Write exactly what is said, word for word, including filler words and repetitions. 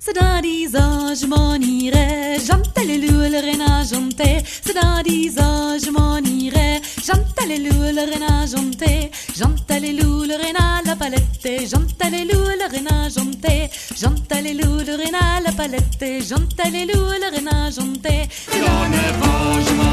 c'est dans dix ans je m'en irai. J'entends les loups, le renard chanter. C'est dans dix ans je m'en irai. J'entends les loups, le renard chanter. J'entends les loups, le renard la palette. J'entends les loups, le renard chanter. J'entends les loups, le renard la palette. J'entends les loups, le renard chanter. Dans neuf ans je m'en